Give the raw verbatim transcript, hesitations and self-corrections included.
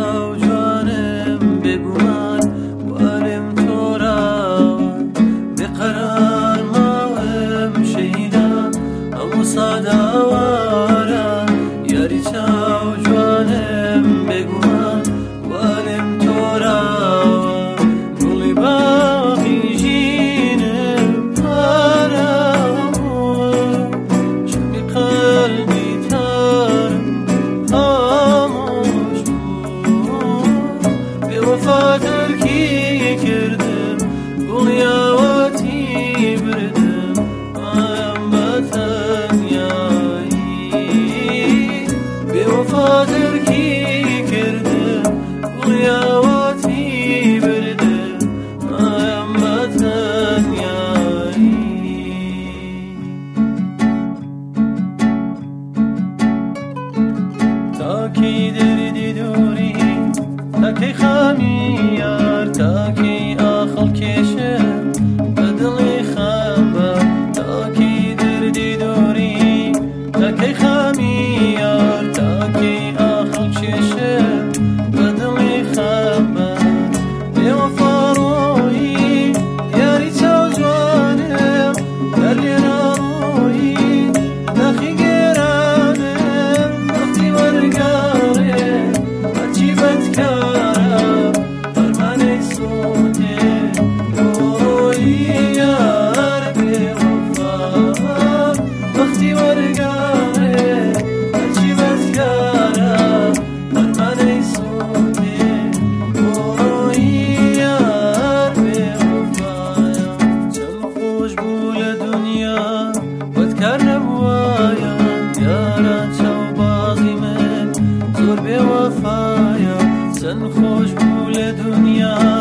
چاو جوانم بگومان وارم تورا بقرار ماهم شهیدا همو صادوارا یاری چاو جوانم بگومان وارم تورا گلی باقی جینم پارامو چمی قلبی تارم خاموش بود به وفا ترکی کردم گلیاواتی بردم آیم با تنیایی به وفا ترکی کردم گلیاواتی بردم آیم با تنیایی تاکی دردی دوری تاکی خامی یار تاکی آخل کشه بدلی خامبا تاکی دردی دوری تاکی خامی یار تاکی آخل کشه بدلی خامبا به وفا روی یاری چاو جوانم دلی روی نخی گرانم وقتی ورگاره هرچی بدکارم فرمان سوته روی یار به وفا وقتی ورگاره هرچی بدکارم فرمان سوته روی یار به وفا چند خوش بول دنیا بدکار نبوایا یاران چاو بازی من زور به وفایا چند خوش بول دنیا